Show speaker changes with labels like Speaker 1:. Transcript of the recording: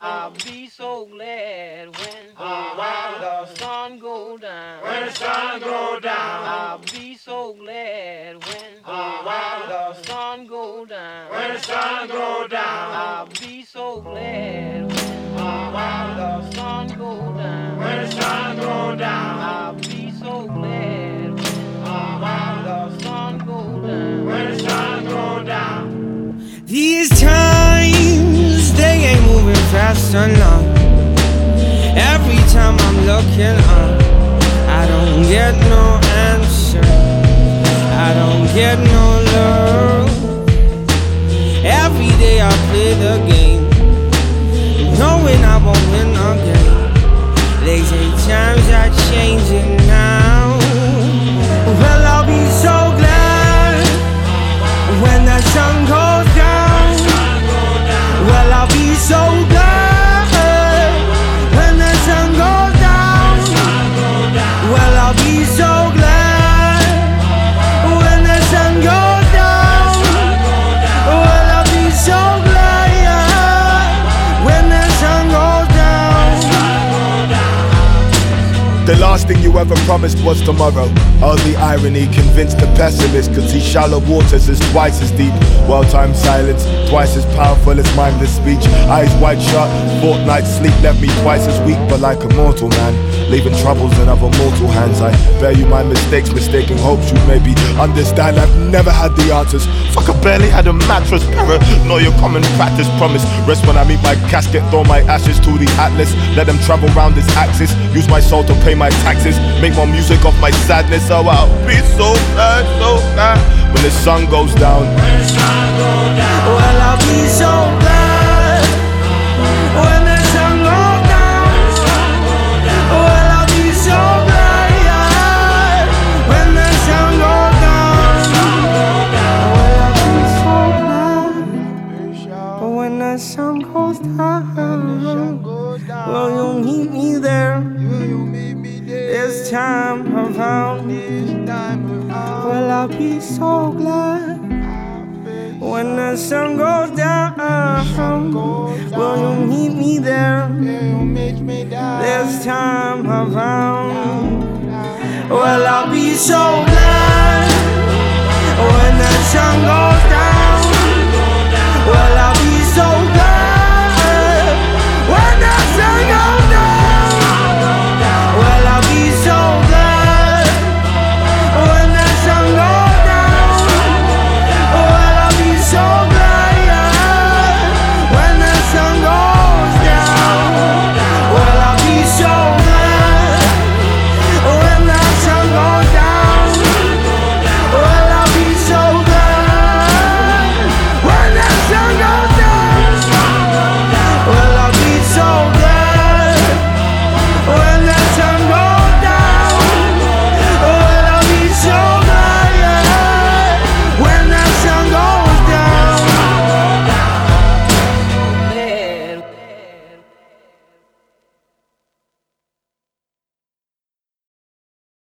Speaker 1: I'll be so glad when the sun go down. When the sun go down. I'll be so glad when the sun go down. When the sun go down. I'll be so glad when the sun go down. When the sun go down. I'll be so glad when the sun go down. When the sun go down.
Speaker 2: These times, they ain't moving fast enough. Every time I'm looking up, I don't get no answer, I don't get no love. Every day I play the game, knowing I won't win again. They say times are changing now. Well, I'll be so glad when the sun goes down. Well, I'll be so glad when the sun goes down. Well, I'll be so glad when the sun goes down. Well, I'll be so glad, yeah, when the sun goes down.
Speaker 3: The last thing you ever promised was tomorrow. Oh, the irony convinced the pessimist, cause these shallow waters is twice as deep. Well-timed silence, twice as powerful as mindless speech. Eyes wide shut, fortnight sleep left me twice as weak. But like a mortal man, leaving troubles in other mortal hands, I bear you my mistakes, mistaking hopes you maybe understand. I've never had the answers, fuck, I barely had a mattress. Paranoia, common practice, promise rest when I meet my casket. Throw my ashes to the atlas, let them travel round this axis. Use my soul to pay my taxes, make more music off my sadness. So I'll be so glad when the sun goes down.
Speaker 1: When the sun go down.
Speaker 2: Well, I'll be so glad when the sun goes down. Well, I'll be so glad, yeah, when the sun goes down. Well, I'll be so glad, but when the sun goes down, well, you'll meet me there. This time around, well, I'll be so glad when the sun goes down. Will you meet me there? This time around, well, I'll be so glad when the sun goes